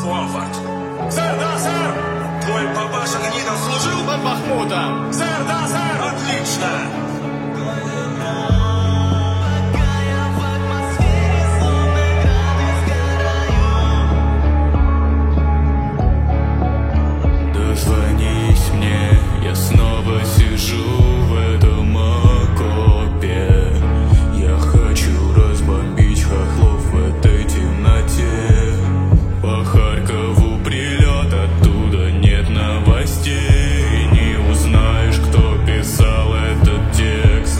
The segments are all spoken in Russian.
Уолфорд. Сэр, да, сэр! Твой папаша гнидом служил? Под Бахмутом. Сэр, да, сэр! Отлично! Дозвонись мне, я снова сижу в этом окопе. Я хочу разбомбить хохлов в этой темноте. По Харькову прилет, оттуда нет новостей. Не узнаешь, кто писал этот текст.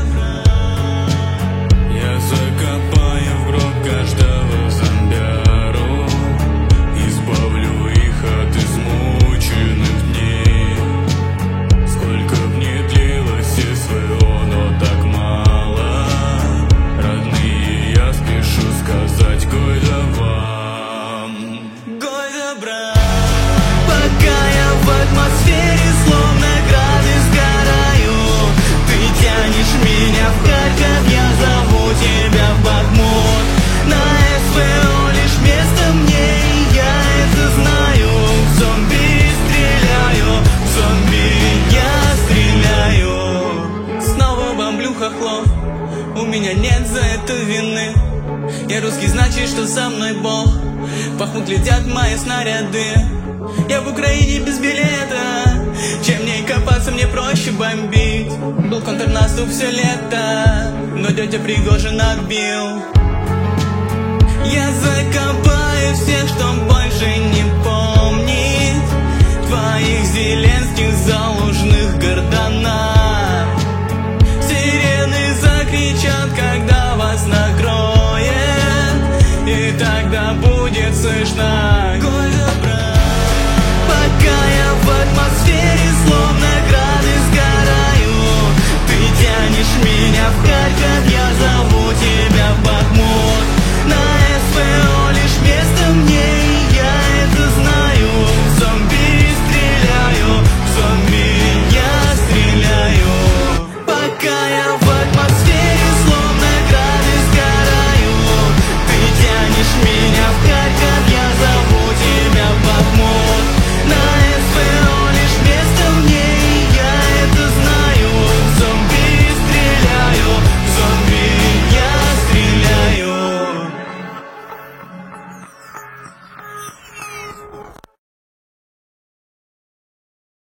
Я закопаю в гроб каждого зомбяру. Избавлю их от измученных дней. Сколько б ни длилось СВО, но так мало. Родные, я спешу сказать гой да вам. Гой добра. Пока я в атмосфере, словно грады сгораю. Ты тянешь меня в Харьков, я зову тебя в Бахмут. На СВО лишь место мне, и я это знаю. В зомби стреляю, в зомби я стреляю. Снова бомблю хохлов, у меня нет за это вины. Я русский, значит, что со мной Бог. В Бахмут летят мои снаряды. Я в Украине без билета. Чем мне копаться, мне проще бомбить. Был контрнаступ все лето, но дядя Пригожин отбил. Я закопаю всех, что больше не помнит твоих зеленских заложенных гордонах. Сирены закричат, когда вас накроет, и тогда будет слышно гой добра. Пока я в атмосфере, словно грады сгораю. Ты тянешь меня в